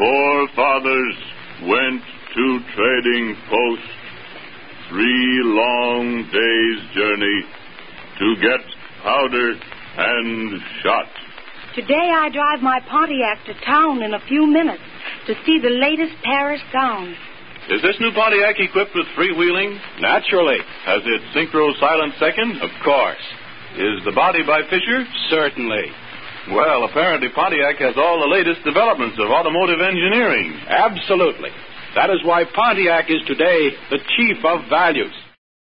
Forefathers went to trading post, 3 long days' journey to get powder and shot. Today I drive my Pontiac to town in a few minutes to see the latest Paris gown. Is this new Pontiac equipped with freewheeling? Naturally. Has it synchro silent second? Of course. Is the body by Fisher? Certainly. Well, apparently Pontiac has all the latest developments of automotive engineering. Absolutely. That is why Pontiac is today the chief of values.